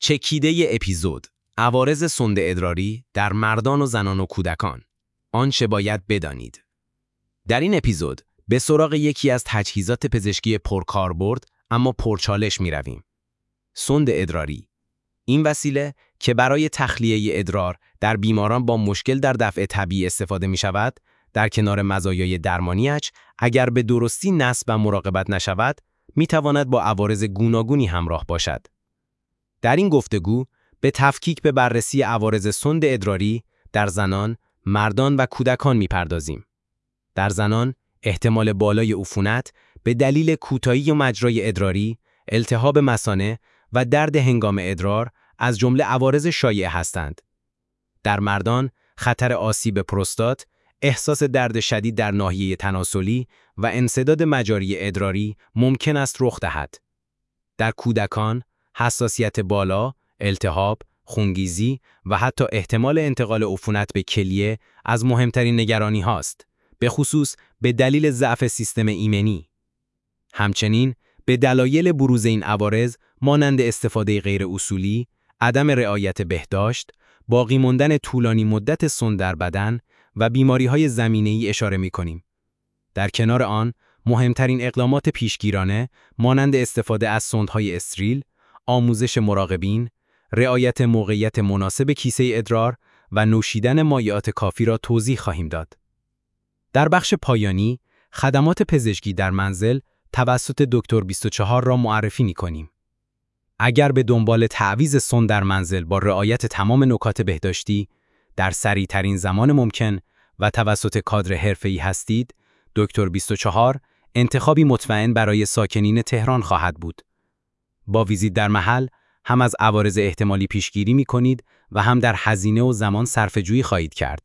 چکیده اپیزود: عوارض سند ادراری در مردان و زنان و کودکان. آنچه باید بدانید. در این اپیزود به سراغ یکی از تجهیزات پزشکی پرکاربرد اما پرچالش می رویم. سند ادراری. این وسیله که برای تخلیه ادرار در بیماران با مشکل در دفع طبیعی استفاده می شود، در کنار مزایای درمانیش، اگر به درستی نصب و مراقبت نشود، می تواند با عوارض گوناگونی همراه باشد. در این گفتگو به تفکیک به بررسی عوارض سند ادراری در زنان، مردان و کودکان می‌پردازیم. در زنان، احتمال بالای عفونت به دلیل کوتاهی مجرای ادراری، التهاب مثانه و درد هنگام ادرار از جمله عوارض شایع هستند. در مردان، خطر آسیب پروستات، احساس درد شدید در ناحیه تناسلی و انسداد مجاری ادراری ممکن است رخ دهد. در کودکان، حساسیت بالا، التهاب، خونریزی و حتی احتمال انتقال عفونت به کلیه از مهمترین نگرانی هاست، به خصوص به دلیل ضعف سیستم ایمنی. همچنین به دلایل بروز این عوارض مانند استفاده غیر اصولی، عدم رعایت بهداشت، باقی ماندن طولانی مدت سند در بدن و بیماری‌های زمینه‌ای اشاره می‌کنیم. در کنار آن، مهمترین اقدامات پیشگیرانه مانند استفاده از سندهای استریل، آموزش مراقبین، رعایت موقعیت مناسب کیسه ادرار و نوشیدن مایعات کافی را توضیح خواهیم داد. در بخش پایانی، خدمات پزشکی در منزل توسط دکتر 24 را معرفی می‌کنیم. اگر به دنبال تعویض سند در منزل با رعایت تمام نکات بهداشتی در سریع‌ترین زمان ممکن و توسط کادر حرفه‌ای هستید، دکتر 24 انتخابی مطمئن برای ساکنین تهران خواهد بود. با ویزیت در محل هم از عوارض احتمالی پیشگیری می‌کنید و هم در هزینه و زمان صرفه‌جویی خواهید کرد.